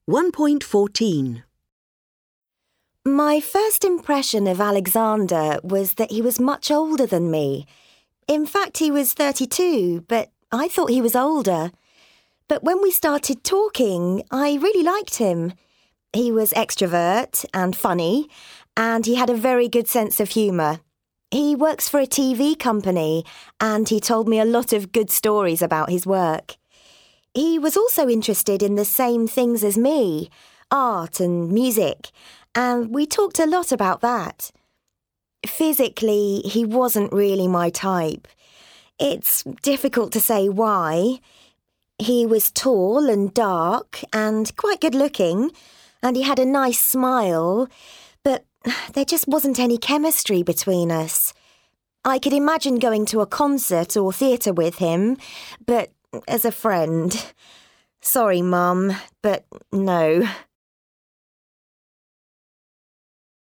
1.14. My first impression of Alexander was that he was much older than me. In fact, he was 32, but I thought he was older. But when we started talking, I really liked him. He was extrovert and funny, and he had a very good sense of humour. He works for a TV company, and he told me a lot of good stories about his work. He was also interested in the same things as me, art and music, and we talked a lot about that. Physically, he wasn't really my type. It's difficult to say why. He was tall and dark and quite good-looking, and he had a nice smile, but there just wasn't any chemistry between us. I could imagine going to a concert or theatre with him, but as a friend. Sorry, Mum, but no.